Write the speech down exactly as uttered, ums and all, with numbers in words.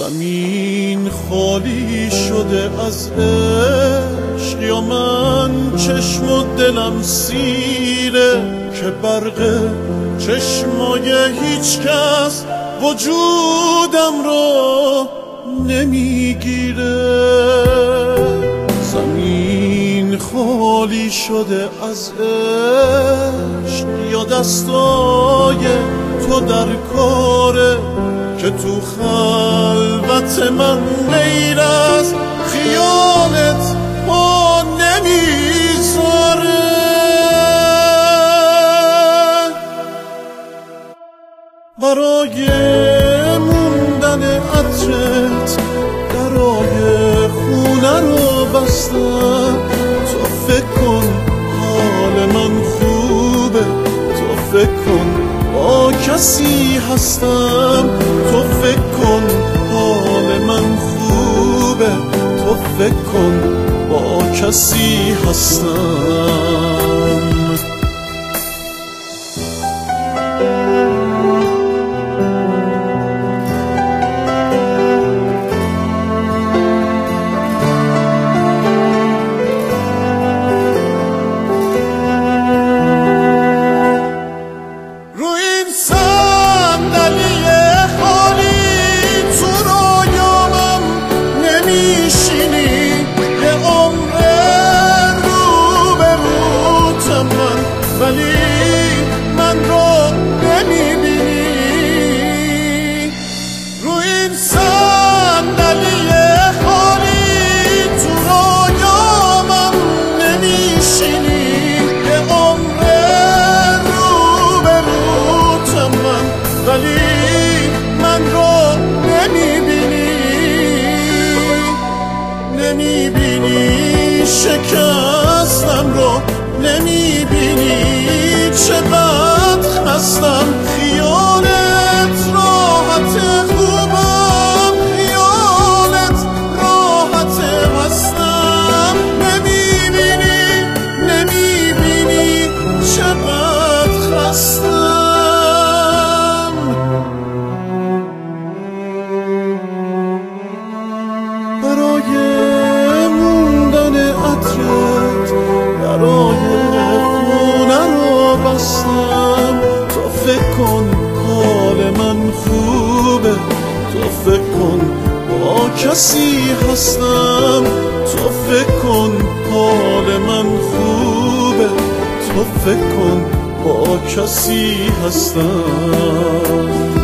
زمین خالی شده از عشق، یا من چشم و دلم سیره که برق چشمای هیچ کس وجودم رو نمیگیره. زمین خالی شده از عشق، یا دستای تو در کاره که تو خلوت من غیر از خیالت ما نمیذاره. برای موندن عطرت درای خونه رو بستم. تو فکر کن حال من خوبه، تو فکر کن با کسی هستم. تو فکر کن حال من خوبه، تو فکر کن با کسی هستم. نمیبینی شکستم رو، نمیبینی چقدر خستم. خیالت راحت خوبم، خیالت راحت هستم. نمیبینی نمیبینی چقدر خستم. برای عطرت درای خونه رو بستم. تو فکر کن حال من خوبه، تو فکر کن با کسی هستم. تو فکر کن حال من خوبه، تو فکر کن با کسی هستم.